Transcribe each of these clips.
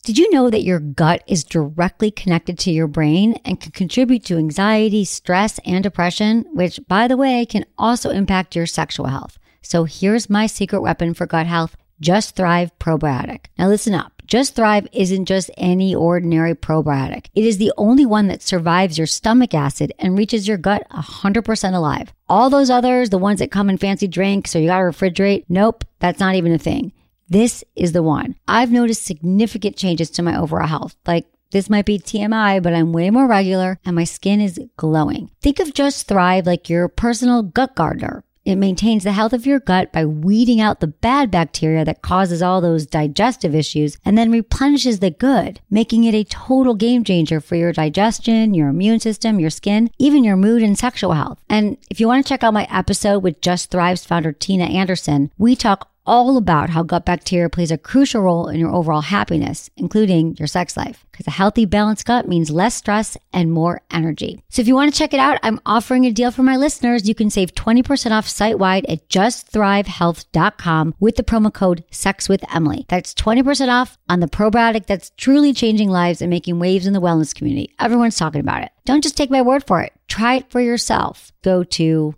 Did you know that your gut is directly connected to your brain and can contribute to anxiety, stress, and depression, which, by the way, can also impact your sexual health? So here's my secret weapon for gut health, Just Thrive Probiotic. Now listen up. Just Thrive isn't just any ordinary probiotic. It is the only one that survives your stomach acid and reaches your gut 100% alive. All those others, the ones that come in fancy drinks or you gotta refrigerate, nope, that's not even a thing. This is the one. I've noticed significant changes to my overall health. Like, this might be TMI, but I'm way more regular and my skin is glowing. Think of Just Thrive like your personal gut gardener. It maintains the health of your gut by weeding out the bad bacteria that causes all those digestive issues and then replenishes the good, making it a total game changer for your digestion, your immune system, your skin, even your mood and sexual health. And if you want to check out my episode with Just Thrive's founder, Tina Anderson, we talk all about how gut bacteria plays a crucial role in your overall happiness, including your sex life. Because a healthy, balanced gut means less stress and more energy. So if you want to check it out, I'm offering a deal for my listeners. You can save 20% off site-wide at justthrivehealth.com with the promo code SEXWithEmily. That's 20% off on the probiotic that's truly changing lives and making waves in the wellness community. Everyone's talking about it. Don't just take my word for it. Try it for yourself. Go to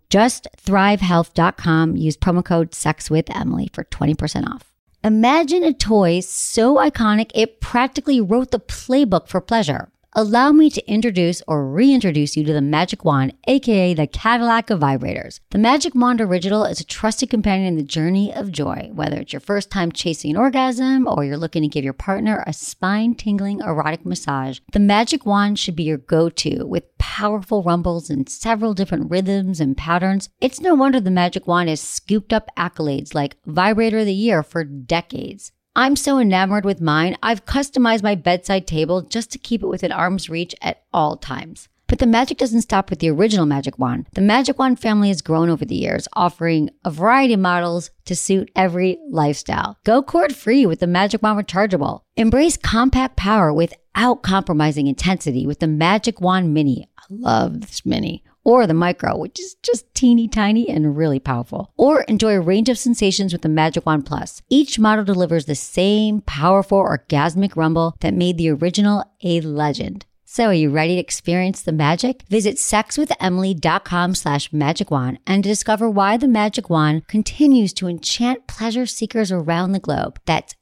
justthrivehealth.com. Use promo code SEXWithEmily for 20% off. Imagine a toy so iconic it practically wrote the playbook for pleasure. Allow me to introduce or reintroduce you to the Magic Wand, aka the Cadillac of vibrators. The Magic Wand Original is a trusted companion in the journey of joy. Whether it's your first time chasing an orgasm or you're looking to give your partner a spine-tingling erotic massage, the Magic Wand should be your go-to with powerful rumbles and several different rhythms and patterns. It's no wonder the Magic Wand has scooped up accolades like Vibrator of the Year for decades. I'm so enamored with mine, I've customized my bedside table just to keep it within arm's reach at all times. But the magic doesn't stop with the original Magic Wand. The Magic Wand family has grown over the years, offering a variety of models to suit every lifestyle. Go cord-free with the Magic Wand Rechargeable. Embrace compact power without compromising intensity with the Magic Wand Mini. I love this Mini. Or the Micro, which is just teeny tiny and really powerful. Or enjoy a range of sensations with the Magic Wand Plus. Each model delivers the same powerful orgasmic rumble that made the original a legend. So are you ready to experience the magic? Visit sexwithemily.com/magicwand and discover why the Magic Wand continues to enchant pleasure seekers around the globe. That's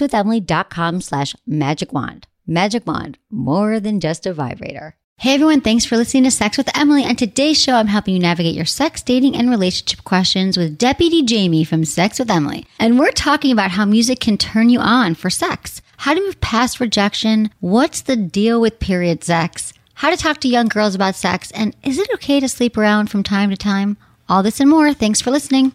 sexwithemily.com/magicwand. Magic Wand, more than just a vibrator. Hey everyone, thanks for listening to Sex with Emily. On today's show, I'm helping you navigate your sex, dating, and relationship questions with Deputy Jamie from Sex with Emily. And we're talking about how music can turn you on for sex, how to move past rejection, what's the deal with period sex, how to talk to young girls about sex, and is it okay to sleep around from time to time? All this and more. Thanks for listening.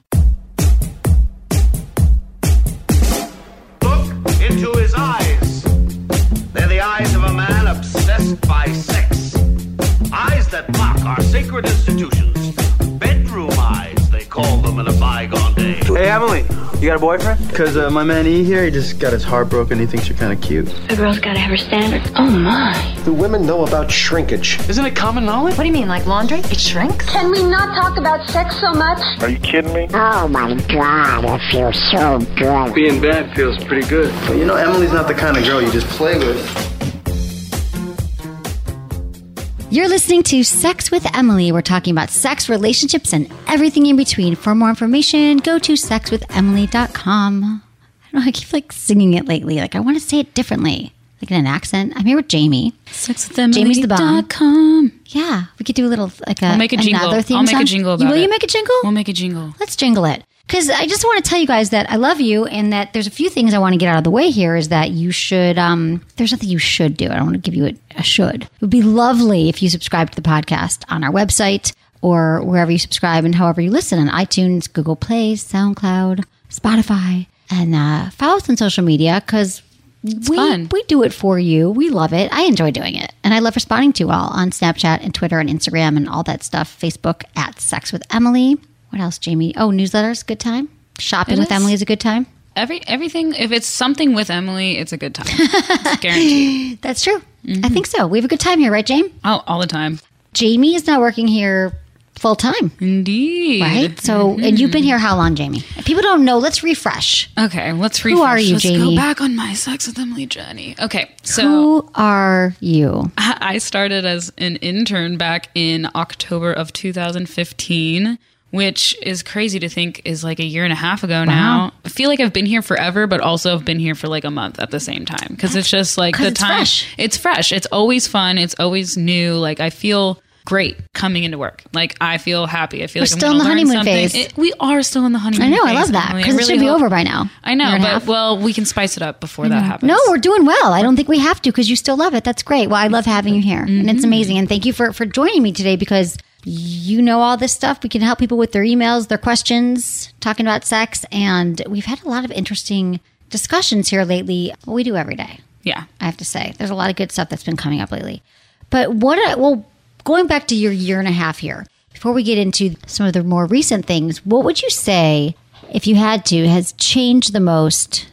Look into his eyes. They're the eyes of a man obsessed by sex. Eyes that mock our sacred institutions. Bedroom eyes, they call them in a bygone day. Hey, Emily, you got a boyfriend? Because my man E here, he just got his heart broken. He thinks you're kind of cute. A girl's got to have her standards. Oh, my. Do women know about shrinkage? Isn't it common knowledge? What do you mean, like laundry? It shrinks? Can we not talk about sex so much? Are you kidding me? Oh my God, it feels so good. Being bad feels pretty good. But you know, Emily's not the kind of girl you just play with. You're listening to Sex with Emily. We're talking about sex, relationships, and everything in between. For more information, go to sexwithemily.com. I don't know, I keep like singing it lately. Like I want to say it differently, like in an accent. I'm here with Jamie. Jamie's the bomb. Yeah, we could do a little like a. I'll make a jingle. Theme I'll make song. a jingle about it. Will you make a jingle? We'll make a jingle. Let's jingle it. Because I just want to tell you guys that I love you and that there's a few things I want to get out of the way here is that you should, there's nothing you should do. I don't want to give you a should. It would be lovely if you subscribe to the podcast on our website or wherever you subscribe and however you listen on iTunes, Google Play, SoundCloud, Spotify, and follow us on social media because we do it for you. We love it. I enjoy doing it. And I love responding to you all on Snapchat and Twitter and Instagram and all that stuff. Facebook at Sex with Emily. What else, Jamie? Oh, newsletters, good time. Shopping with Emily is a good time. Everything, if it's something with Emily, it's a good time. It's guaranteed. That's true. Mm-hmm. I think so. We have a good time here, right, Jamie? Oh, all the time. Jamie is not working here full time. Indeed. Right? So, and you've been here how long, Jamie? If people don't know, let's refresh. Okay, let's refresh. Who are you, let's Jamie? go back on my Sex with Emily journey. Okay, so Who are you? I started as an intern back in October of 2015, which is crazy to think is like a year and a half ago now. I feel like I've been here forever, but also I've been here for like a month at the same time. Because it's just like the it's time. fresh. It's fresh. It's always fun. It's always new. Like I feel great coming into work. Like I feel happy. I feel We're like I'm still in gonna the learn honeymoon something. phase. We are still in the honeymoon I know, I phase, love that. Emily. I Because it really should be hope- over by now. I know, Year and a but half. well, we can spice it up before that happens. No, we're doing well. I don't think we have to because you still love it. That's great. Well, I love having you here. And it's amazing. And thank you for joining me today because you know all this stuff. We can help people with their emails, their questions, talking about sex. And we've had a lot of interesting discussions here lately. Well, we do every day, Yeah. I have to say. There's a lot of good stuff that's been coming up lately. But going back to your year and a half here, before we get into some of the more recent things, what would you say, if you had to, has changed the most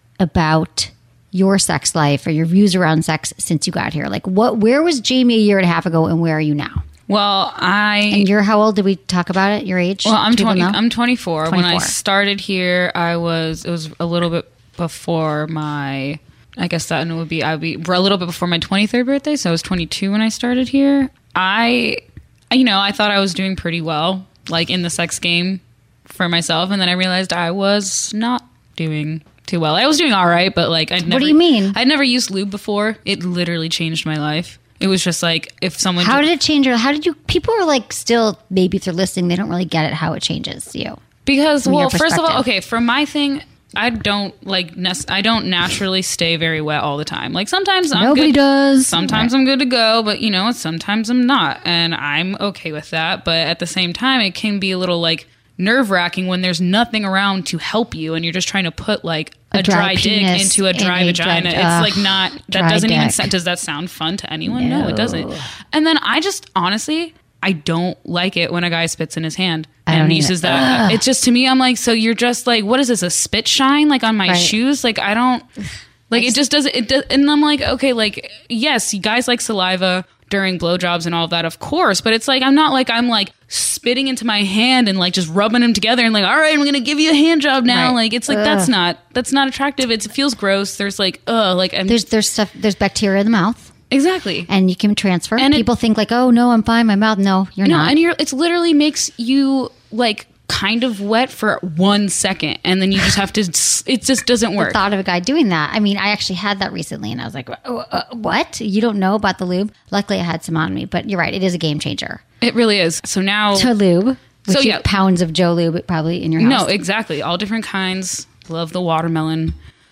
about your sex life or your views around sex since you got here? Like where was Jamie a year and a half ago and where are you now? Well, And you're how old? Did we talk about it? Your age? Well, I'm Do people 20. know? I'm 24. When I 24. started here, it was a little bit before my. I guess that would be. I'd be a little bit before my 23rd birthday. So I was 22 when I started here. I thought I was doing pretty well, like in the sex game for myself, and then I realized I was not doing too well. I was doing all right, but like I'd never. What do you mean? I'd never used lube before. It literally changed my life. It was just like if someone. How did it change? How did you? People are like still, maybe if they're listening, they don't really get it how it changes you. Because, From your well, first of all, perspective. okay, for my thing, I don't I don't naturally stay very wet all the time. Like sometimes I'm Nobody good. does. Sometimes I'm good to go, but sometimes I'm not, and I'm okay with that. But at the same time, it can be a little like nerve-wracking when there's nothing around to help you, and you're just trying to put like a dry dick penis into a dry in a vagina. dry- It's like not that dry doesn't even dick. sound. Does that sound fun to anyone? No, it doesn't. And then I just honestly. I don't like it when a guy spits in his hand don't and either. uses that. It's just, to me, I'm like, so you're just like, what is this, a spit shine like on my Right. shoes? Like, I don't, like, it just doesn't, it does, and I'm like, okay, like, yes, you guys like saliva during blowjobs and all of that, of course, but it's like, I'm like spitting into my hand and like just rubbing them together and like, all right, I'm going to give you a hand job now. Right. Like, it's like, that's not attractive. It feels gross. There's like, like, I'm There's stuff. There's bacteria in the mouth. exactly. And you can transfer. And people think like, oh no, I'm fine. My mouth. No, you're No, not. and it's literally makes you like kind of wet for 1 second, and then you just have to. It just doesn't work. Thought of a guy doing that. I mean, I actually had that recently, and I was like, what? You don't know about the lube? Luckily, I had some on me, but you're right. It is a game changer. It really is. So now, To lube. So, Which yeah. pounds of Joe lube probably in your house. no, exactly, all different kinds. Love the watermelon.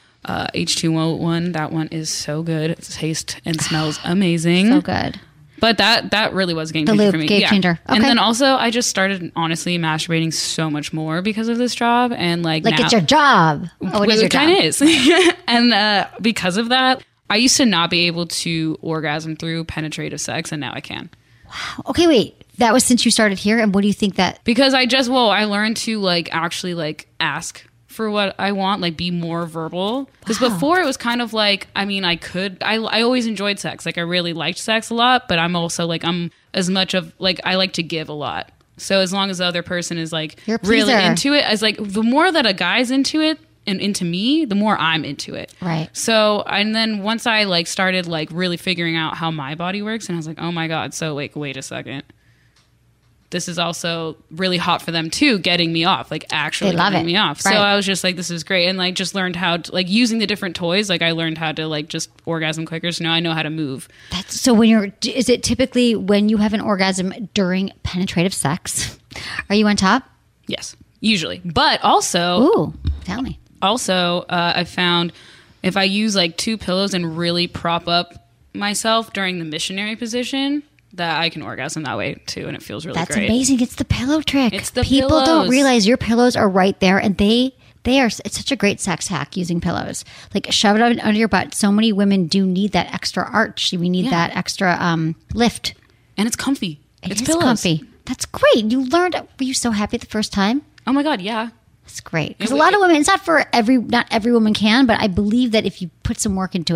H2O1, that one is so good. It tastes and smells amazing. So good. But that really was a game The changer lube, for me. game changer. And Okay. then also I just started honestly masturbating so much more because of this job, and like Like now, it's your job. Oh, it is your job. kind of is. And because of that, I used to not be able to orgasm through penetrative sex, and now I can. Okay, wait. That was since you started here, and what do you think that? Because I learned to like actually like ask for what I want, like be more verbal. Because before it was kind of like, I mean, I always enjoyed sex. Like I really liked sex a lot, but I'm also like, I'm as much of like, I like to give a lot. So as long as the other person is like You're a really pleaser. into it, as like the more that a guy's into it and into me, the more I'm into it. Right. So, and then once I like started like really figuring out how my body works, and I was like, oh my God, so like, wait a second. This is also really hot for them too, getting me off, like actually They love getting it. me off. Right. So I was just like, this is great. And like just learned how to like using the different toys. Like I learned how to like just orgasm quicker. So now I know how to move. So is it typically when you have an orgasm during penetrative sex? Are you on top? Yes, usually. But also, Ooh, tell me. I found if I use like 2 pillows and really prop up myself during the missionary position, that I can orgasm that way too, and it feels really That's great. amazing. It's the pillow trick. It's the People don't pillows. realize your pillows are right there, and they are. It's such a great sex hack using pillows. Like shove it under your butt. So many women do need that extra arch. We need that extra lift. And it's comfy. It's It's pillows. comfy. That's great. You learned. Were you so happy the first time? Oh my God, yeah. That's great. Because a lot of women, it's not every woman can, but I believe that if you put some work into it,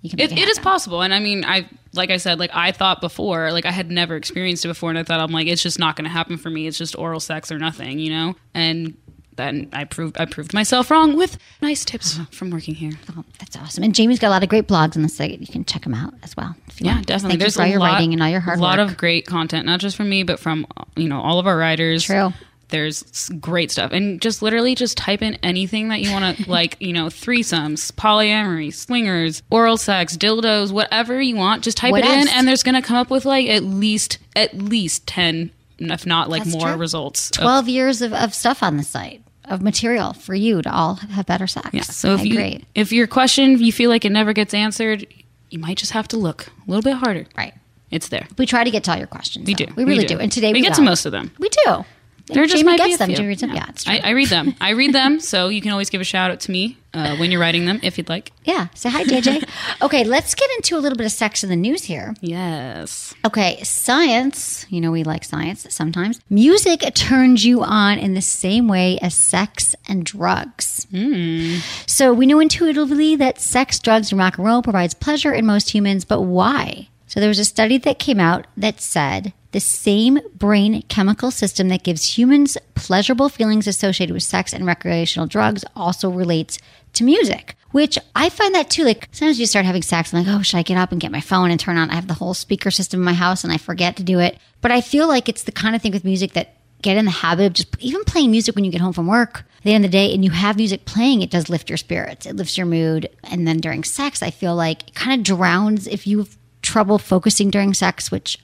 you can make It is possible. And I mean, like I said, like I thought before, like I had never experienced it before, and I thought, I'm like, it's just not going to happen for me. It's just oral sex or nothing, you know? And then I proved myself wrong with nice tips from working here. Oh, that's awesome. And Jamie's got a lot of great blogs on the site. You can check them out as well. Yeah, want. definitely. Thank There's you for all your writing and all your hard work. A lot work. of great content, not just from me, but from, you know, all of our writers. True. There's great stuff. And just literally just type in anything that you want to, like, you know, threesomes, polyamory, swingers, oral sex, dildos, whatever you want. Just type What it in, else? and there's going to come up with like at least 10, if not like That's more true. results. 12 years of stuff on the site, of material for you to all have better sex. Yeah. So I if your question, you feel like it never gets answered, you might just have to look a little bit harder. Right. It's there. We try to get to all your questions. We though. do. We really do. And today we get to will. most of them. We do. There just Jamie might be gets a them. few. Jamie reads them. Yeah, it's true. I read them. I read them, so you can always give a shout out to me when you're writing them, if you'd like. Yeah. Say hi, JJ. Okay, let's get into a little bit of sex in the news here. Yes. Okay, science. You know we like science sometimes. Music turns you on in the same way as sex and drugs. So we know intuitively that sex, drugs, and rock and roll provides pleasure in most humans, but why? So there was a study that came out that said the same brain chemical system that gives humans pleasurable feelings associated with sex and recreational drugs also relates to music, which I find that too. Like sometimes you start having sex and like, oh, should I get up and get my phone and turn on? I have the whole speaker system in my house and I forget to do it. But I feel like it's the kind of thing with music that get in the habit of just even playing music when you get home from work at the end of the day and you have music playing, it does lift your spirits. It lifts your mood. And then during sex, I feel like it kind of drowns if you have trouble focusing during sex, which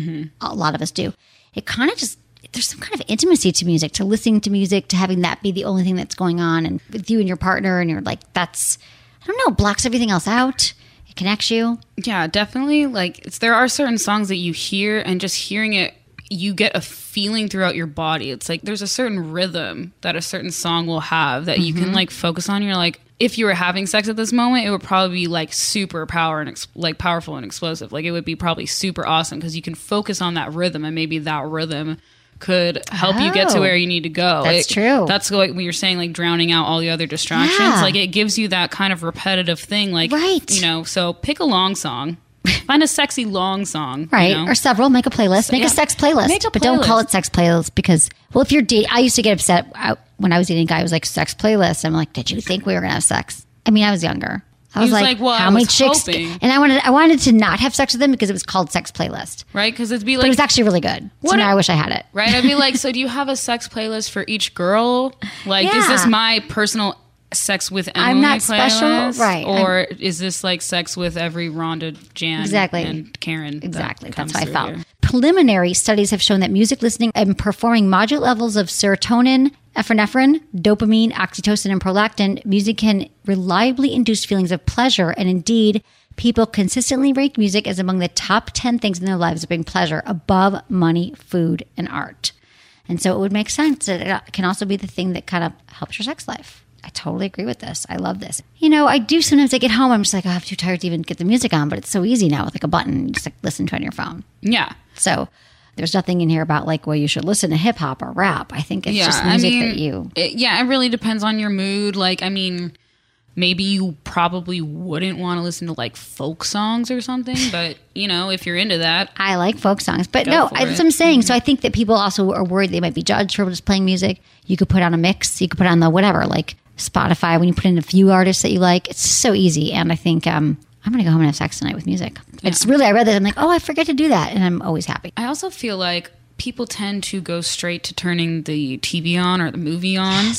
a lot of us do. It kind of just, there's some kind of intimacy to music, to listening to music, to having that be the only thing that's going on and with you and your partner. And you're like, that's, I don't know, blocks everything else out. It connects you. Yeah, definitely. Like there are certain songs that you hear and just hearing it, you get a feeling throughout your body. It's like there's a certain rhythm that a certain song will have that you can like focus on. You're like, if you were having sex at this moment, it would probably be like super powerful and explosive. Like it would be probably super awesome because you can focus on that rhythm and maybe that rhythm could help you get to where you need to go. That's true. That's like when you're saying like drowning out all the other distractions. Yeah. Like it gives you that kind of repetitive thing. Like, Right. you know, so pick a long song. Find a sexy long song. Right. You know? Or several. Make a playlist. Make yeah. a sex playlist. Make a But don't call playlist. it sex playlist because, well, if you're dating, I used to get upset when I was dating a guy who was like, sex playlist. I'm like, did you think we were going to have sex? I mean, I was younger. I was, was like, well, how I many was chicks? hoping. And I wanted to not have sex with them because it was called sex playlist. Right? Because it'd be But it like, was actually really good. So What now a- I wish I had it. right? I'd be like, so do you have a sex playlist for each girl? Like, is Yeah. this my personal sex with Emily I'm not special, playlist? right. Or is this like sex with every Rhonda, Jan, Exactly. and Karen? that Exactly. That's comes how I through felt. here? Preliminary studies have shown that music listening and performing moderate levels of serotonin, epinephrine, dopamine, oxytocin, and prolactin, music can reliably induce feelings of pleasure. And indeed, people consistently rate music as among the top 10 things in their lives that bring pleasure above money, food, and art. And so it would make sense that it can also be the thing that kind of helps your sex life. I totally agree with this. I love this. You know, I do sometimes I get home, I'm just like, oh, I'm too tired to even get the music on, but it's so easy now with like a button. You just like listen to it on your phone. Yeah. So there's nothing in here about like, well, you should listen to hip hop or rap. I think it's just music that you. It really depends on your mood. Like, I mean, maybe you probably wouldn't want to listen to like folk songs or something, but you know, if you're into that, I like folk songs, but Go no, for that's it. what I'm saying. So I think that people also are worried they might be judged for just playing music. You could put on a mix. You could put on the whatever, like Spotify, when you put in a few artists that you like. It's so easy. And I think I'm going to go home and have sex tonight with music. It's really, I read that. I'm like, oh, I forget to do that. And I'm always happy. I also feel like people tend to go straight to turning the TV on or the movie on.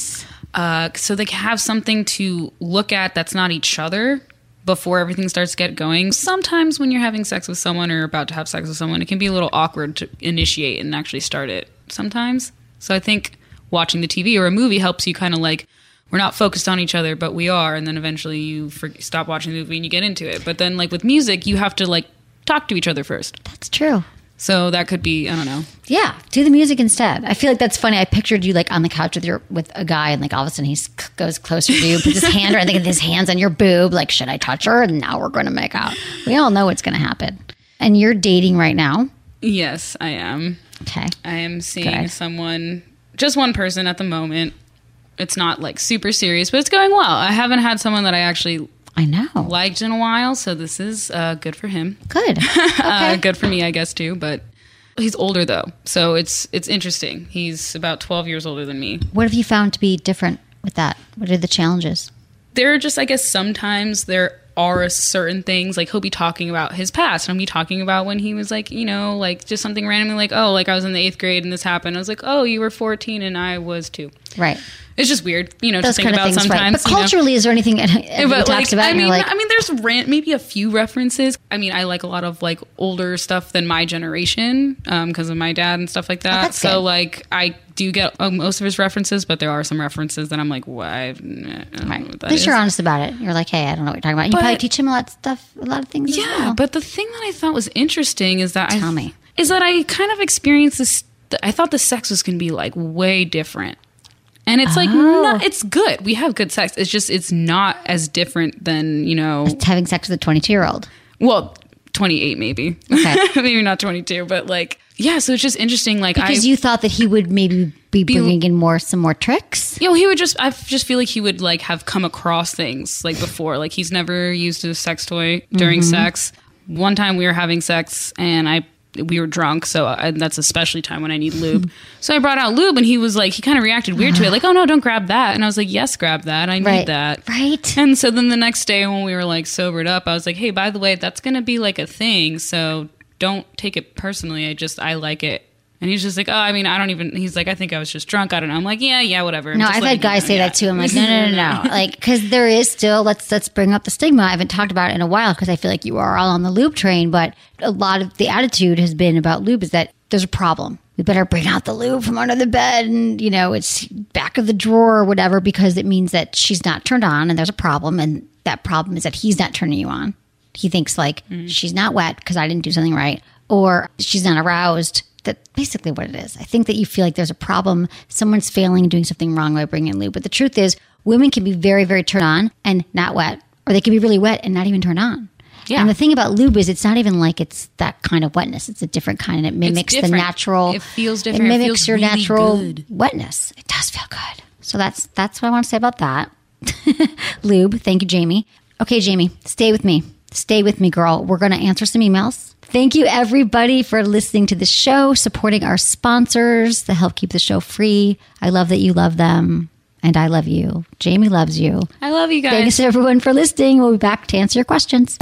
So they can have something to look at that's not each other before everything starts to get going. Sometimes when you're having sex with someone or about to have sex with someone, it can be a little awkward to initiate and actually start it sometimes. So I think watching the TV or a movie helps you kind of like, we're not focused on each other, but we are. And then eventually you stop watching the movie and you get into it. But then like with music, you have to like talk to each other first. That's true. So that could be, I don't know. Yeah, do the music instead. I feel like that's funny. I pictured you like on the couch with a guy, and like all of a sudden he goes closer to you, puts his hand, or I think his hands on your boob. Like, should I touch her? And now we're going to make out. We all know what's going to happen. And you're dating right now. Yes, I am. Okay. I am seeing Good. someone, just one person at the moment. It's not like super serious, but it's going well. I haven't had someone that I actually I know. liked in a while. So this is good for him. Good. Okay. Good for me, I guess, too. But he's older, though. So it's interesting. He's about 12 years older than me. What have you found to be different with that? What are the challenges? There are just, I guess, sometimes there are certain things, like he'll be talking about his past, and I'll be talking about when he was like, you know, like just something randomly like, oh, like I was in the 8th grade and this happened. I was like, oh, you were 14 and I was 2. Right. It's just weird, you know, Those to think about things, sometimes. Right. But culturally, is there anything he talks about? I mean, there's maybe a few references. I mean, I like a lot of like older stuff than my generation because of my dad and stuff like that. That's good. So like I do get most of his references, but there are some references that I'm like, what? I don't know what that At least is. you're honest about it. You're like, hey, I don't know what you're talking about. You probably teach him a lot of things. Yeah, as well. but the thing that I thought was interesting is that Tell me. I kind of experienced this. I thought the sex was going to be like way different. And it's like, no, it's good. We have good sex. It's just, it's not as different than, you know. It's having sex with a 22-year-old. Well, 28 maybe. Okay. Maybe not 22, but like, yeah, so it's just interesting. Like, Because you thought that he would maybe be bringing in some more tricks? You know, he would I just feel like he would like have come across things like before. Like he's never used a sex toy during sex. One time we were having sex and we were drunk, so that's especially time when I need lube. So I brought out lube, and he was like, he kind of reacted weird to it, like, oh no, don't grab that. And I was like, yes, grab that. I need that. Right. And so then the next day when we were like sobered up, I was like, hey, by the way, that's going to be like a thing, so don't take it personally. I like it. And he's just like, oh, I mean, he's like, I think I was just drunk. I don't know. I'm like, yeah, whatever. No, I've had guys say that too. I'm like, no. Like, because there is still, let's bring up the stigma. I haven't talked about it in a while because I feel like you are all on the lube train, but a lot of the attitude has been about lube is that there's a problem. We better bring out the lube from under the bed and, you know, it's back of the drawer or whatever, because it means that she's not turned on and there's a problem. And that problem is that he's not turning you on. He thinks like she's not wet because I didn't do something right, or she's not aroused. That's basically what it is. I think that you feel like there's a problem. Someone's failing, doing something wrong by bringing in lube. But the truth is, women can be very, very turned on and not wet, or they can be really wet and not even turned on. Yeah. And the thing about lube is it's not even like it's that kind of wetness. It's a different kind, and it mimics the natural. It feels different. It mimics feels your really natural good. wetness. It does feel good. So that's what I want to say about that. Lube. Thank you, Jamie. Okay, Jamie, stay with me. Stay with me, girl. We're going to answer some emails. Thank you, everybody, for listening to the show, supporting our sponsors that help keep the show free. I love that you love them, and I love you. Jamie loves you. I love you guys. Thanks, everyone, for listening. We'll be back to answer your questions.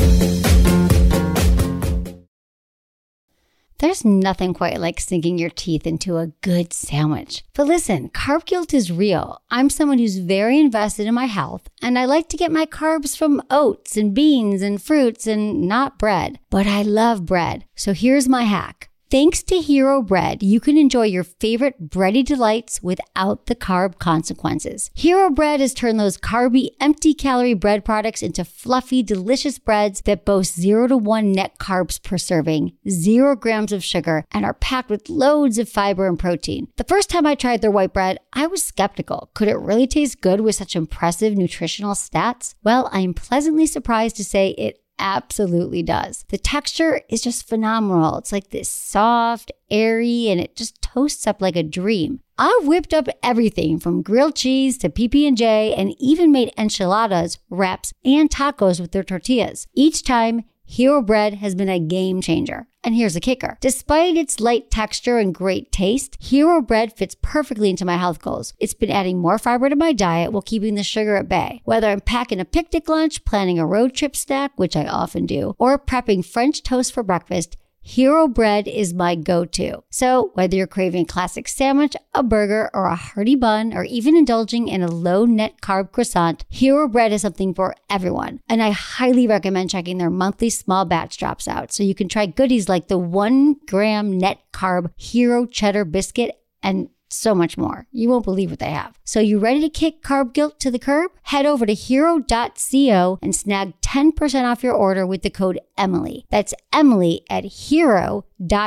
There's nothing quite like sinking your teeth into a good sandwich. But listen, carb guilt is real. I'm someone who's very invested in my health, and I like to get my carbs from oats and beans and fruits and not bread. But I love bread. So here's my hack. Thanks to Hero Bread, you can enjoy your favorite bready delights without the carb consequences. Hero Bread has turned those carby, empty-calorie bread products into fluffy, delicious breads that boast 0 to 1 net carbs per serving, 0 grams of sugar, and are packed with loads of fiber and protein. The first time I tried their white bread, I was skeptical. Could it really taste good with such impressive nutritional stats? Well, I am pleasantly surprised to say it absolutely does. The texture is just phenomenal. It's like this soft, airy, and it just toasts up like a dream. I've whipped up everything from grilled cheese to PB&J and even made enchiladas, wraps, and tacos with their tortillas. Each time, Hero Bread has been a game changer. And here's the kicker. Despite its light texture and great taste, Hero Bread fits perfectly into my health goals. It's been adding more fiber to my diet while keeping the sugar at bay. Whether I'm packing a picnic lunch, planning a road trip snack, which I often do, or prepping French toast for breakfast, Hero Bread is my go-to. So whether you're craving a classic sandwich, a burger, or a hearty bun, or even indulging in a low net carb croissant, Hero Bread is something for everyone. And I highly recommend checking their monthly small batch drops out so you can try goodies like the 1 gram net carb Hero Cheddar Biscuit and so much more. You won't believe what they have. So you ready to kick carb guilt to the curb? Head over to hero.co and snag 10% off your order with the code Emily. That's Emily at hero.co.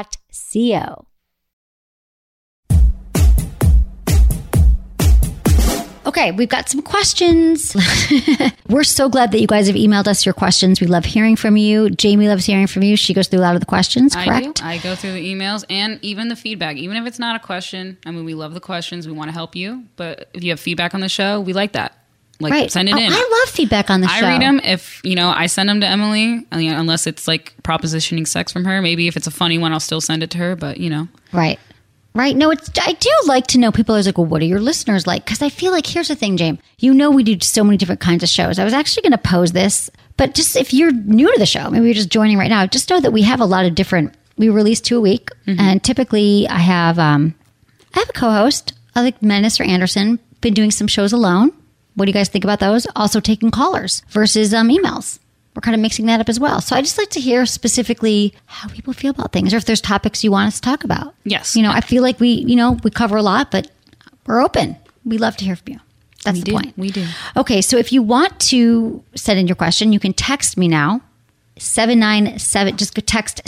Okay, we've got some questions. We're so glad that you guys have emailed us your questions. We love hearing from you. Jamie loves hearing from you. She goes through a lot of the questions, correct? I go through the emails and even the feedback. Even if it's not a question, I mean, we love the questions. We want to help you. But if you have feedback on the show, we like that. Like, send it in. I love feedback on the show. I read them. If, I send them to Emily, unless it's like propositioning sex from her. Maybe if it's a funny one, I'll still send it to her, but Right. Right. No, I do like to know people are like, well, what are your listeners like? Because I feel like, here's the thing, James, we do so many different kinds of shows. I was actually going to pose this, but just if you're new to the show, maybe you're just joining right now, just know that we have a lot of different, we release 2 a week. Mm-hmm. And typically I have a co-host. I like Menace or Anderson, been doing some shows alone. What do you guys think about those? Also taking callers versus emails. We're kind of mixing that up as well. So I just like to hear specifically how people feel about things, or if there's topics you want us to talk about. Yes. I feel like we cover a lot, but we're open. We love to hear from you. That's the point. We do. Okay, so if you want to send in your question, you can text me now. 797. Just go text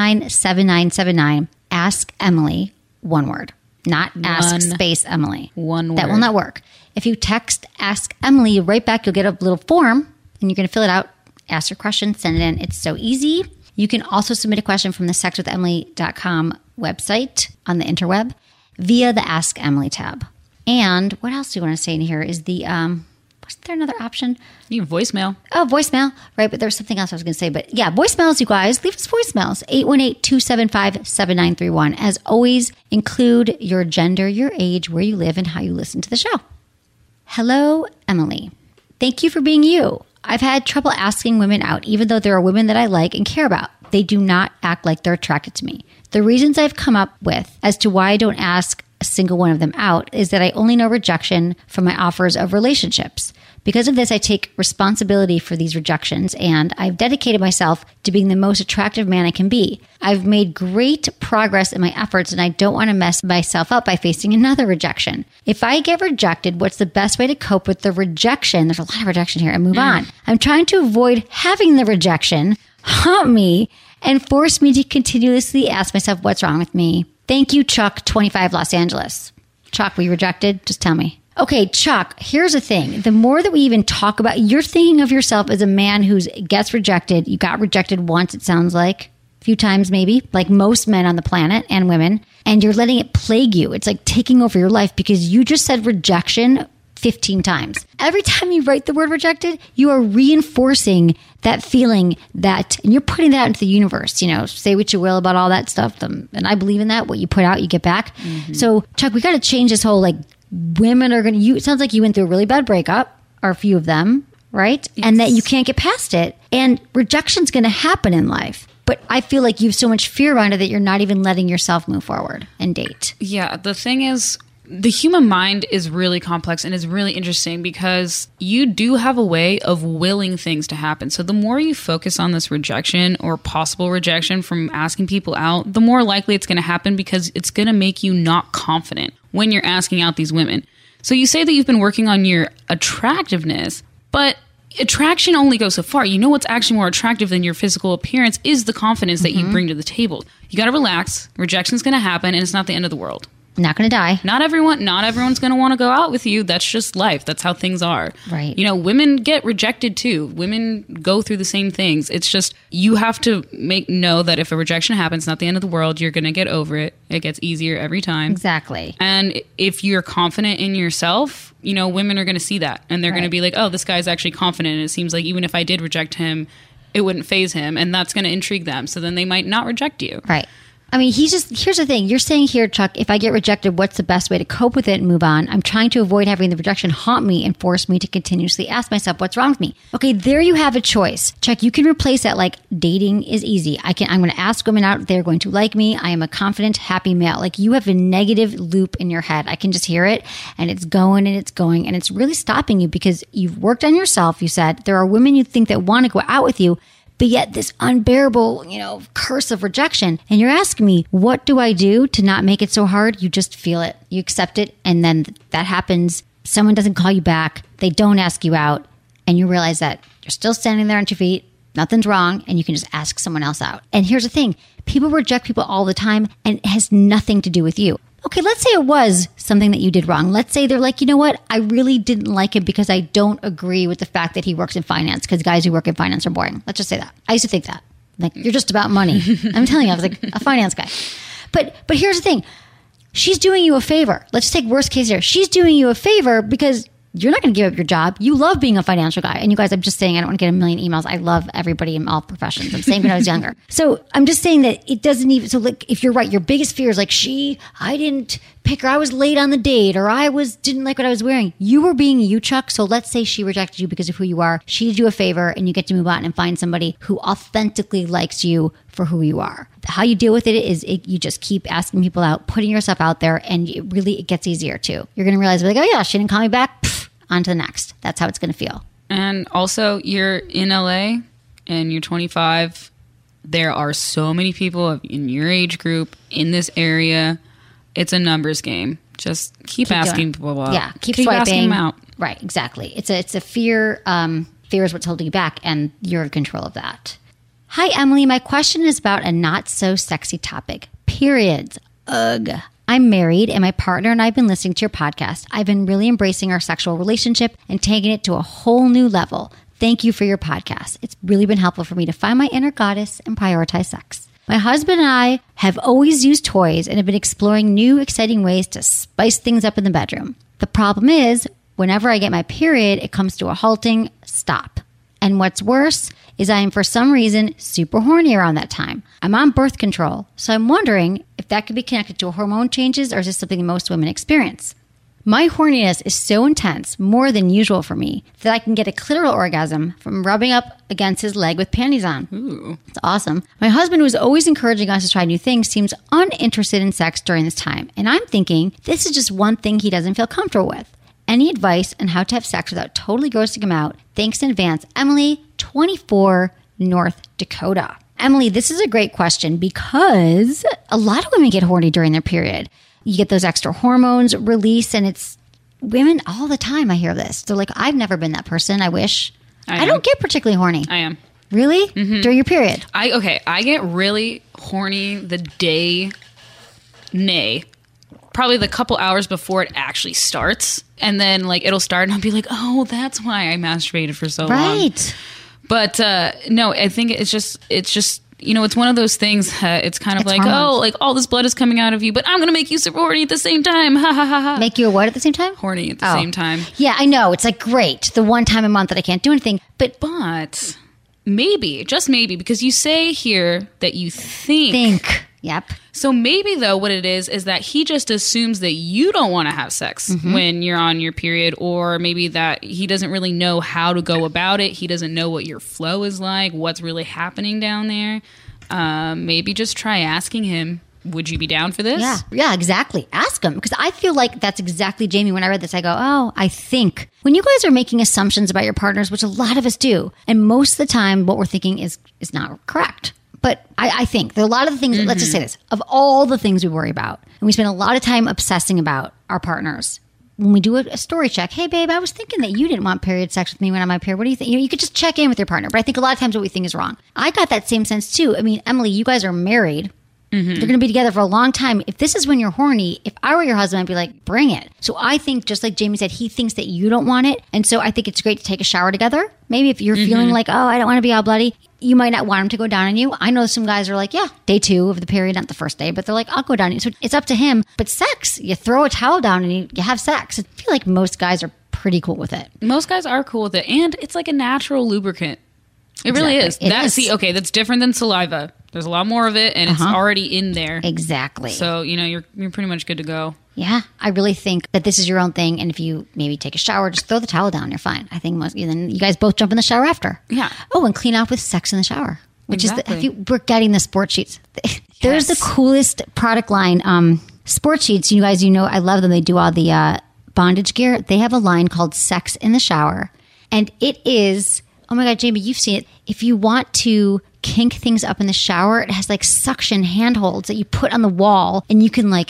797979. Ask Emily, one word, not ask space Emily. One word. That will not work. If you text Ask Emily, right back, you'll get a little form, and you're going to fill it out. Ask your question, send it in. It's so easy. You can also submit a question from the sexwithemily.com website on the interweb via the Ask Emily tab. And what else do you want to say in here is the, wasn't there another option? You can voicemail. Oh, voicemail. Right, but there's something else I was going to say. But yeah, voicemails, you guys. Leave us voicemails. 818-275-7931. As always, include your gender, your age, where you live, and how you listen to the show. Hello, Emily. Thank you for being you. I've had trouble asking women out, even though there are women that I like and care about. They do not act like they're attracted to me. The reasons I've come up with as to why I don't ask a single one of them out is that I only know rejection from my offers of relationships. Because of this, I take responsibility for these rejections, and I've dedicated myself to being the most attractive man I can be. I've made great progress in my efforts, and I don't want to mess myself up by facing another rejection. If I get rejected, what's the best way to cope with the rejection? There's a lot of rejection here, and move on. I'm trying to avoid having the rejection haunt me and force me to continuously ask myself what's wrong with me. Thank you, Chuck, 25, Los Angeles. Chuck, were you rejected? Just tell me. Okay, Chuck, here's the thing. The more that we even talk about, you're thinking of yourself as a man who gets rejected. You got rejected once, it sounds like. A few times maybe, like most men on the planet and women. And you're letting it plague you. It's like taking over your life because you just said rejection 15 times. Every time you write the word rejected, you are reinforcing that feeling and you're putting that into the universe. Say what you will about all that stuff. And I believe in that. What you put out, you get back. Mm-hmm. So, Chuck, we got to change this whole women are going to, it sounds like you went through a really bad breakup, or a few of them, right? Yes. And that you can't get past it. And rejection's going to happen in life. But I feel like you have so much fear around it that you're not even letting yourself move forward and date. Yeah, the thing is, the human mind is really complex and is really interesting because you do have a way of willing things to happen. So the more you focus on this rejection or possible rejection from asking people out, the more likely it's going to happen because it's going to make you not confident when you're asking out these women. So you say that you've been working on your attractiveness, but attraction only goes so far. What's actually more attractive than your physical appearance is the confidence that you bring to the table. You got to relax. Rejection's going to happen, and it's not the end of the world. Not going to die. Not everyone's going to want to go out with you. That's just life. That's how things are. Right. Women get rejected too. Women go through the same things. It's just you have to know that if a rejection happens, not the end of the world. You're going to get over it. It gets easier every time. Exactly. And if you're confident in yourself, women are going to see that. And they're going to be like, oh, this guy's actually confident. And it seems like even if I did reject him, it wouldn't faze him. And that's going to intrigue them. So then they might not reject you. Right. I mean, here's the thing. You're saying here, Chuck, if I get rejected, what's the best way to cope with it and move on? I'm trying to avoid having the rejection haunt me and force me to continuously ask myself what's wrong with me. Okay, there you have a choice. Chuck, you can replace that like dating is easy. I'm going to ask women out. They're going to like me. I am a confident, happy male. Like you have a negative loop in your head. I can just hear it and it's going and it's going and it's really stopping you because you've worked on yourself. You said there are women you think that want to go out with you, but yet this unbearable, curse of rejection. And you're asking me, what do I do to not make it so hard? You just feel it. You accept it. And then that happens. Someone doesn't call you back. They don't ask you out. And you realize that you're still standing there on 2 feet. Nothing's wrong. And you can just ask someone else out. And here's the thing. People reject people all the time. And it has nothing to do with you. Okay, let's say it was something that you did wrong. Let's say they're like, you know what? I really didn't like him because I don't agree with the fact that he works in finance because guys who work in finance are boring. Let's just say that. I used to think that. Like, you're just about money. I'm telling you, I was like a finance guy. But here's the thing. She's doing you a favor. Let's take worst case here. She's doing you a favor because you're not going to give up your job. You love being a financial guy. And you guys, I'm just saying, I don't want to get a million emails. I love everybody in all professions. I'm saying when I was younger. So I'm just saying that it doesn't even, so like, if you're right, your biggest fear is like, I didn't pick her. I was late on the date, or didn't like what I was wearing. You were being you, Chuck. So let's say she rejected you because of who you are. She did you a favor and you get to move on and find somebody who authentically likes you for who you are. How you deal with it is you just keep asking people out, putting yourself out there, and it gets easier too. You're going to realize like, oh yeah, she didn't call me back. On to the next. That's how it's going to feel. And also, you're in LA and you're 25. There are so many people in your age group in this area. It's a numbers game. Just keep asking people out. Yeah, keep asking swiping them out. Right, exactly. It's a fear. Fear is what's holding you back, and you're in control of that. Hi, Emily. My question is about a not so sexy topic. Periods. Ugh. I'm married and my partner and I have been listening to your podcast. I've been really embracing our sexual relationship and taking it to a whole new level. Thank you for your podcast. It's really been helpful for me to find my inner goddess and prioritize sex. My husband and I have always used toys and have been exploring new, exciting ways to spice things up in the bedroom. The problem is, whenever I get my period, it comes to a halting stop. And what's worse is I am, for some reason, super horny around that time. I'm on birth control, so I'm wondering if that could be connected to hormone changes, or is this something most women experience? My horniness is so intense, more than usual for me, that I can get a clitoral orgasm from rubbing up against his leg with panties on. Ooh. It's awesome. My husband, who is always encouraging us to try new things, seems uninterested in sex during this time. And I'm thinking this is just one thing he doesn't feel comfortable with. Any advice on how to have sex without totally grossing him out? Thanks in advance. Emily, 24, North Dakota. Emily, this is a great question because a lot of women get horny during their period. You get those extra hormones release, and it's women all the time. I hear this. They're like, I've never been that person. I wish. I don't get particularly horny. I am. Really? Mm-hmm. During your period? I get really horny the day, probably the couple hours before it actually starts. And then like it'll start and I'll be like, oh, that's why I masturbated for so long. Right. But no, I think it's just, it's one of those things. It's kind of like, hormones. Oh, like all this blood is coming out of you, but I'm going to make you super horny at the same time. Ha ha ha ha. Make you a what at the same time? Horny at the same time. Yeah, I know. It's like great. The one time a month that I can't do anything. But maybe, just maybe, because you say here that you think. Yep. So maybe, though, what it is that he just assumes that you don't want to have sex when you're on your period, or maybe that he doesn't really know how to go about it. He doesn't know what your flow is like, what's really happening down there. Maybe just try asking him, would you be down for this? Yeah, exactly. Ask him. Because I feel like that's exactly, Jamie, when I read this, I go, oh, I think. When you guys are making assumptions about your partners, which a lot of us do, and most of the time what we're thinking is not correct. But I think there are a lot of the things, let's just say this, of all the things we worry about, and we spend a lot of time obsessing about our partners. When we do a story check, hey, babe, I was thinking that you didn't want period sex with me when I'm on my period. What do you think? You could just check in with your partner. But I think a lot of times what we think is wrong. I got that same sense too. I mean, Emily, you guys are married. They're going to be together for a long time. If this is when you're horny, if I were your husband, I'd be like, bring it. So I think, just like Jamie said, he thinks that you don't want it. And so I think it's great to take a shower together. Maybe if you're feeling like, oh, I don't want to be all bloody, you might not want him to go down on you. I know some guys are like, yeah, day 2 of the period, not the first day, but they're like, I'll go down on you. So it's up to him. But sex, you throw a towel down and you have sex. I feel like most guys are pretty cool with it. Most guys are cool with it. And it's like a natural lubricant. It really is. See, okay, that's different than saliva. There's a lot more of it, and it's already in there. Exactly. So, you're pretty much good to go. Yeah, I really think that this is your own thing, and if you maybe take a shower, just throw the towel down, you're fine. I think then you guys both jump in the shower after. Yeah. Oh, and clean off with sex in the shower, which is we're getting the sport sheets. There's the coolest product line. Sport sheets, you guys, I love them. They do all the bondage gear. They have a line called Sex in the Shower, and it is... Oh my God, Jamie, you've seen it. If you want to kink things up in the shower, it has like suction handholds that you put on the wall, and you can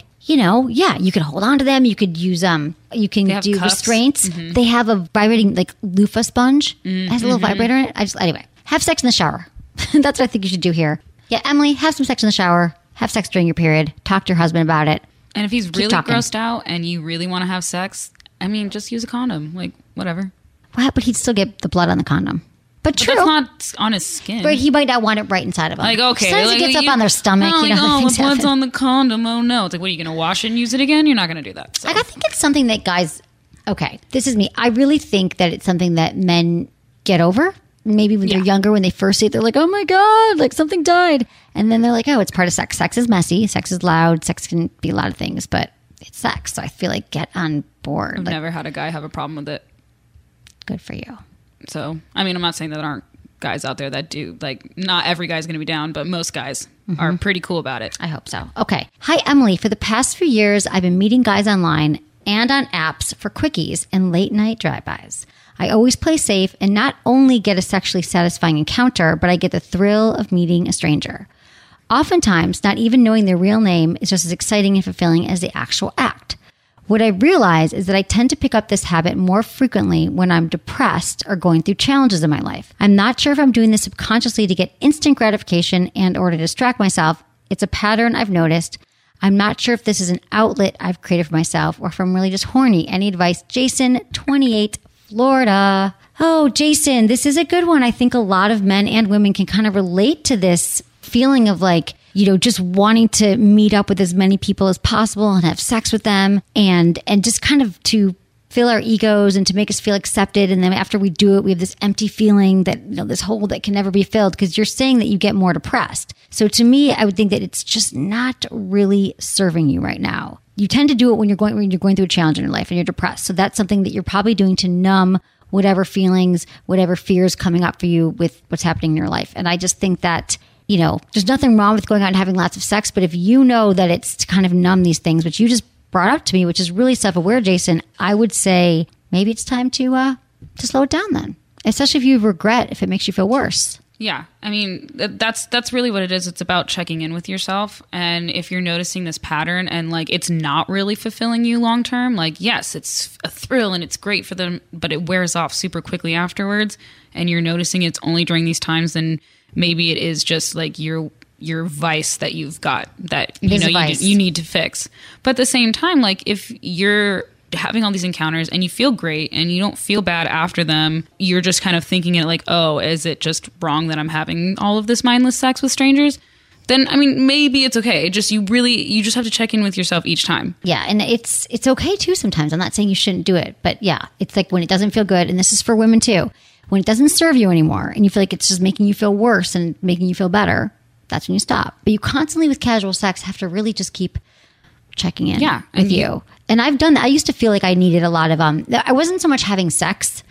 you can hold on to them. You could use you can do cuffs. Restraints. They have a vibrating like loofah sponge. It has a little vibrator in it. Anyway, have sex in the shower. That's what I think you should do here. Yeah, Emily, have some sex in the shower. Have sex during your period. Talk to your husband about it. And if he's really grossed out and you really want to have sex, just use a condom. Like, whatever. What? But he'd still get the blood on the condom. But true. That's not on his skin. But he might not want it right inside of him. Like, okay. Sometimes it gets up on their stomach. The blood's on the condom. Oh, no. It's like, what, are you going to wash it and use it again? You're not going to do that. So. I think it's something that guys Okay, this is me. I really think that it's something that men get over. Maybe when they're younger, when they first see it, they're like, oh my God, like something died. And then they're like, oh, it's part of sex. Sex is messy. Sex is loud. Sex can be a lot of things, but it's sex. So I feel like get on board. I've never had a guy have a problem with it. Good for you. So, I mean, I'm not saying that there aren't guys out there that do. Like, not every guy's going to be down, but most guys are pretty cool about it. I hope so. Okay. Hi, Emily. For the past few years, I've been meeting guys online and on apps for quickies and late night drive-bys. I always play safe and not only get a sexually satisfying encounter, but I get the thrill of meeting a stranger. Oftentimes, not even knowing their real name is just as exciting and fulfilling as the actual act. What I realize is that I tend to pick up this habit more frequently when I'm depressed or going through challenges in my life. I'm not sure if I'm doing this subconsciously to get instant gratification and or to distract myself. It's a pattern I've noticed. I'm not sure if this is an outlet I've created for myself or if I'm really just horny. Any advice? Jason, 28, Florida. Oh, Jason, this is a good one. I think a lot of men and women can kind of relate to this feeling of like, you know, just wanting to meet up with as many people as possible and have sex with them and just kind of to fill our egos and to make us feel accepted. And then after we do it, we have this empty feeling that, you know, this hole that can never be filled because you're saying that you get more depressed. So to me, I would think that it's just not really serving you right now. You tend to do it when you're going through a challenge in your life and you're depressed. So that's something that you're probably doing to numb whatever feelings, whatever fears coming up for you with what's happening in your life. And I just think that, you know, there's nothing wrong with going out and having lots of sex, but if you know that it's to kind of numb these things, which you just brought up to me, which is really self-aware, Jason, I would say maybe it's time to slow it down then, especially if you regret, if it makes you feel worse. Yeah. I mean, that's really what it is. It's about checking in with yourself. And if you're noticing this pattern and like it's not really fulfilling you long term, like, yes, it's a thrill and it's great for them, but it wears off super quickly afterwards. And you're noticing it's only during these times, then maybe it is just like your vice that you've got that you need to fix. But at the same time, like if you're having all these encounters and you feel great and you don't feel bad after them, you're just kind of thinking it like, oh, is it just wrong that I'm having all of this mindless sex with strangers? Then, I mean, maybe it's okay. You just have to check in with yourself each time. Yeah. And it's okay too sometimes. I'm not saying you shouldn't do it, but yeah, it's like when it doesn't feel good, and this is for women too, when it doesn't serve you anymore and you feel like it's just making you feel worse and making you feel better, that's when you stop. But you constantly with casual sex have to really just keep checking in with you. And I've done that. I used to feel like I needed a lot of, I wasn't so much having sex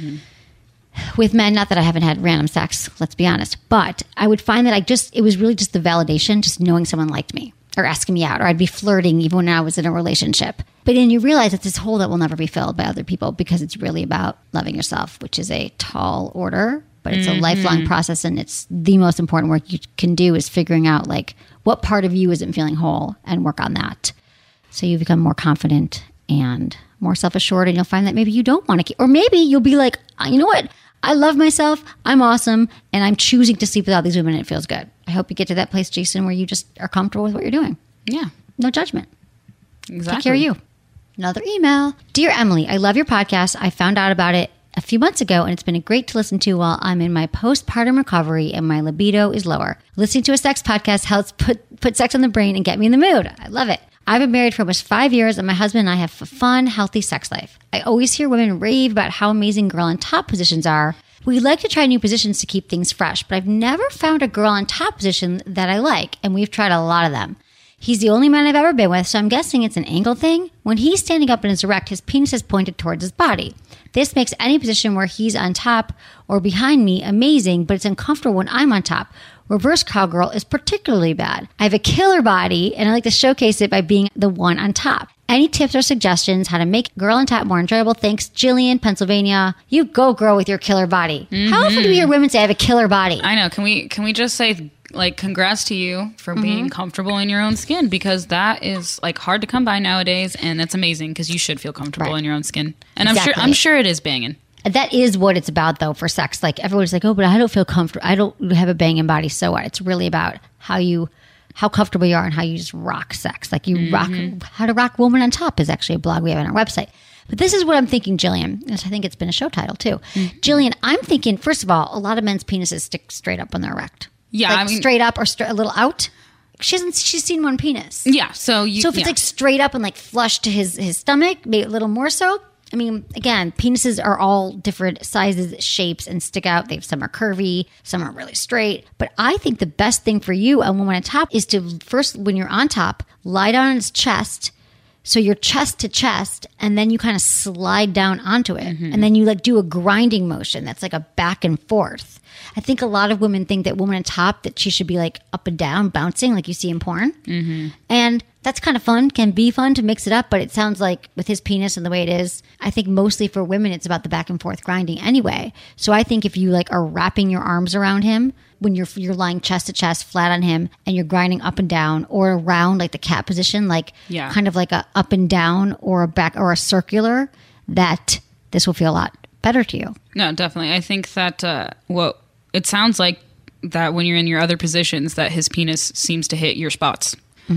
with men, not that I haven't had random sex, let's be honest, but I would find that it was really just the validation, just knowing someone liked me or asking me out, or I'd be flirting even when I was in a relationship. But then you realize it's this hole that will never be filled by other people because it's really about loving yourself, which is a tall order, but it's a lifelong process. And it's the most important work you can do is figuring out like what part of you isn't feeling whole and work on that. So you become more confident and more self-assured, and you'll find that maybe you don't want to keep, or maybe you'll be like, you know what? I love myself. I'm awesome. And I'm choosing to sleep with all these women and it feels good. I hope you get to that place, Jason, where you just are comfortable with what you're doing. Yeah. No judgment. Exactly. Take care of you. Another email. Dear Emily, I love your podcast. I found out about it a few months ago, and it's been great to listen to while I'm in my postpartum recovery and my libido is lower. Listening to a sex podcast helps put sex on the brain and get me in the mood. I love it. I've been married for almost 5 years, and my husband and I have a fun, healthy sex life. I always hear women rave about how amazing girl on top positions are. We like to try new positions to keep things fresh, but I've never found a girl on top position that I like, and we've tried a lot of them. He's the only man I've ever been with, so I'm guessing it's an angle thing. When he's standing up and is erect, his penis is pointed towards his body. This makes any position where he's on top or behind me amazing, but it's uncomfortable when I'm on top. Reverse cowgirl is particularly bad. I have a killer body, and I like to showcase it by being the one on top. Any tips or suggestions how to make girl on top more enjoyable? Thanks, Jillian, Pennsylvania. You go, girl, with your killer body. How often do we hear women say, I have a killer body? I know. Can we just say, like, congrats to you for being comfortable in your own skin, because that is like hard to come by nowadays, and that's amazing because you should feel comfortable in your own skin. And exactly. I'm sure it is banging. That is what it's about, though, for sex. Like, everyone's like, oh, but I don't feel comfortable. I don't have a banging body. So what? It's really about how comfortable you are and how you just rock sex. Like you rock, How to Rock Woman on Top is actually a blog we have on our website. But this is what I'm thinking, Jillian. I think it's been a show title, too. Jillian, I'm thinking, first of all, a lot of men's penises stick straight up when they're erect. Yeah. Like straight up or a little out. She's seen one penis. Yeah. So if it's like straight up and like flush to his stomach, maybe a little more so, I mean, again, penises are all different sizes, shapes, and stick out. Some are curvy, some are really straight. But I think the best thing for you, a woman on top, is to first, when you're on top, lie down on his chest. So you're chest to chest, and then you kind of slide down onto it. And then you like do a grinding motion that's like a back and forth. I think a lot of women think that woman on top, that she should be like up and down, bouncing like you see in porn. And that's kind of fun, can be fun to mix it up. But it sounds like with his penis and the way it is, I think mostly for women, it's about the back and forth grinding anyway. So I think if you like are wrapping your arms around him, when you're lying chest to chest flat on him and you're grinding up and down or around like the cat position, like kind of like a up and down or a back or a circular, that this will feel a lot better to you. No, definitely. I think that what it sounds like that when you're in your other positions, that his penis seems to hit your spots.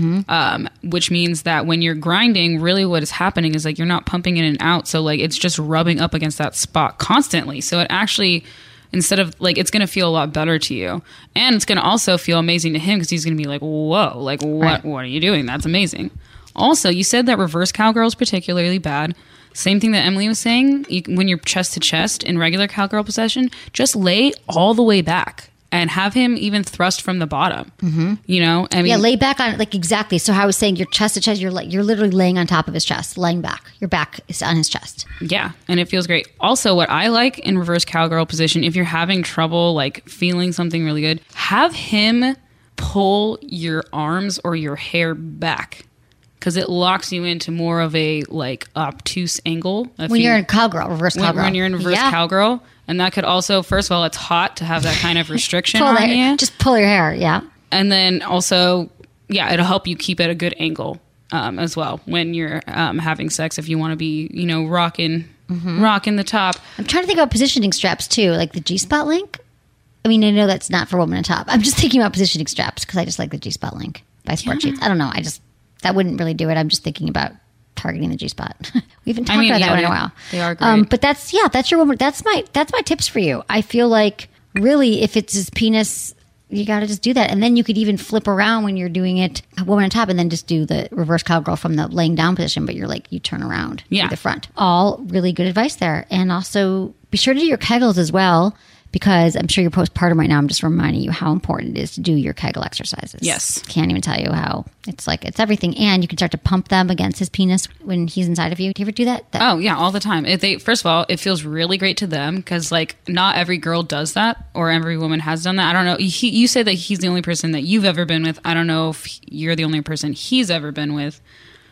Which means that when you're grinding, really what is happening is like you're not pumping in and out. So like it's just rubbing up against that spot constantly. So it actually, instead of like, it's going to feel a lot better to you. And it's going to also feel amazing to him because he's going to be like, whoa, like what are you doing? That's amazing. Also, you said that reverse cowgirl is particularly bad. Same thing that Emily was saying. When you're chest to chest in regular cowgirl position, just lay all the way back. And have him even thrust from the bottom. You know, I mean, lay back on like exactly. So how I was saying, you're chest to chest. You're literally laying on top of his chest, laying back. Your back is on his chest. Yeah, and it feels great. Also, what I like in reverse cowgirl position, if you're having trouble like feeling something really good, have him pull your arms or your hair back. Because it locks you into more of a like obtuse angle. When you're in cowgirl, reverse cowgirl. When you're in reverse cowgirl. And that could also, first of all, it's hot to have that kind of restriction on you. Just pull your hair, yeah. And then also, it'll help you keep at a good angle as well when you're having sex if you want to be, you know, rocking the top. I'm trying to think about positioning straps too, like the G-spot link. I mean, I know that's not for women on top. I'm just thinking about positioning straps because I just like the G-spot link by Sport Sheets. I don't know. That wouldn't really do it. I'm just thinking about targeting the G-spot. We haven't talked about that one in a while. They are great. But that's your woman. That's my tips for you. I feel like really if it's his penis, you got to just do that. And then you could even flip around when you're doing it, a woman on top, and then just do the reverse cowgirl from the laying down position. But you're like, you turn around to the front. All really good advice there. And also be sure to do your Kegels as well. Because I'm sure you're postpartum right now. I'm just reminding you how important it is to do your Kegel exercises. Yes. Can't even tell you how it's everything. And you can start to pump them against his penis when he's inside of you. Do you ever do that? Oh, yeah, all the time. First of all, it feels really great to them because, like, not every girl does that or every woman has done that. I don't know. You say that he's the only person that you've ever been with. I don't know if you're the only person he's ever been with.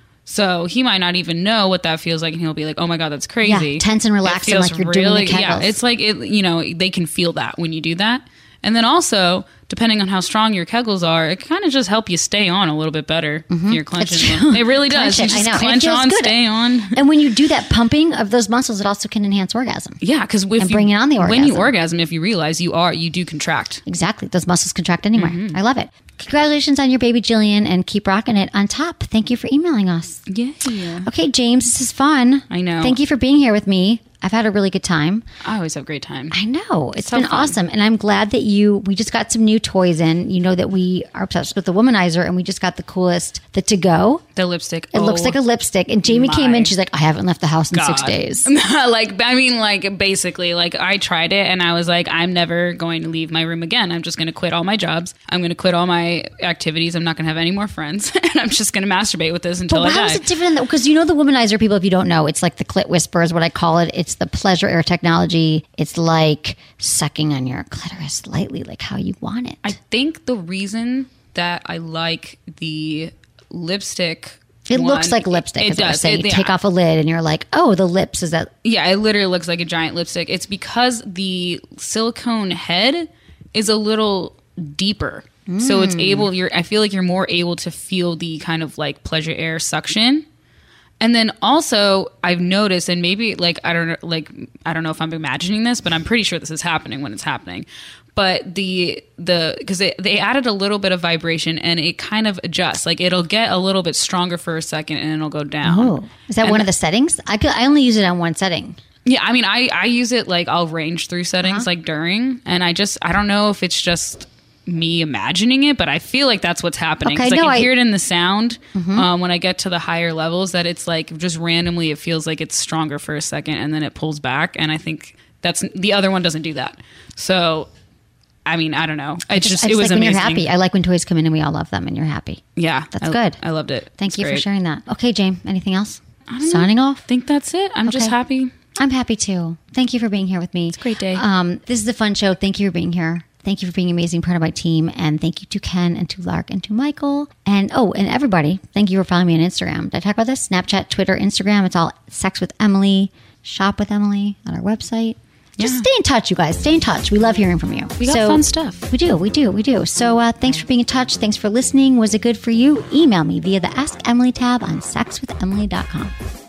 So he might not even know what that feels like, and he'll be like, "Oh my god, that's crazy!" Yeah, tense and relaxed, and like you're doing the Kegels. Yeah, it's like they can feel that when you do that. And then also, depending on how strong your Kegels are, it kind of just help you stay on a little bit better if you're clenching them. It really does. You just clench on, stay on. And when you do that pumping of those muscles, it also can enhance orgasm. Yeah, because bring it on the orgasm. When you orgasm, if you realize you do contract. Exactly, those muscles contract anyway. I love it. Congratulations on your baby, Jillian, and keep rocking it on top. Thank you for emailing us. Yeah. Okay, James, this is fun. I know. Thank you for being here with me. I've had a really good time. I always have a great time. I know. It's so been fun. awesome. And I'm glad that we just got some new toys in. You know that we are obsessed with the Womanizer, and we just got the coolest, the To-Go. The lipstick. It looks like a lipstick. And Jamie came in, she's like, I haven't left the house in 6 days. Basically, I tried it and I was like, I'm never going to leave my room again. I'm just going to quit all my jobs. I'm going to quit all my activities. I'm not going to have any more friends. And I'm just going to masturbate with this until I die. But how is it different? Because you know the Womanizer, people, if you don't know, it's like the clit whisper is what I call it. It's the pleasure air technology. It's like sucking on your clitoris lightly, like how you want it. I think the reason that I like the lipstick, it looks like lipstick. It does. You take off a lid and you're like, oh, the lips is that? Yeah, it literally looks like a giant lipstick. It's because the silicone head is a little deeper. So it's I feel like you're more able to feel the kind of like pleasure air suction. And then also I've noticed, and maybe I don't know if I'm imagining this, but I'm pretty sure this is happening when it's happening. But because they added a little bit of vibration and it kind of adjusts. Like it'll get a little bit stronger for a second and it'll go down. Oh, is that one of the settings? I only use it on one setting. Yeah, I mean, I use it I'll range through settings during, and I don't know if it's just me imagining it, but I feel like that's what's happening. Okay, Because no, I I- can hear it in the sound when I get to the higher levels, that it's like just randomly it feels like it's stronger for a second and then it pulls back. And I think that's the other one doesn't do that. So, I mean, I don't know. I just it was like when amazing. you're happy. I like when toys come in and we all love them and you're happy. Yeah. That's good. I loved it. Thank It's you for great. sharing that. Okay, Jane, anything else? I don't Signing off? I think that's it. I'm just Okay. happy. I'm happy too. Thank you for being here with me. It's a great day. This is a fun show. Thank you for being here. Thank you for being an amazing part of my team. And thank you to Ken and to Lark and to Michael. And and everybody, thank you for following me on Instagram. Did I talk about this? Snapchat, Twitter, Instagram. It's all Sex with Emily. Shop with Emily on our website. Just stay in touch, you guys. Stay in touch. We love hearing from you. We got fun stuff. We do. So thanks for being in touch. Thanks for listening. Was it good for you? Email me via the Ask Emily tab on sexwithemily.com.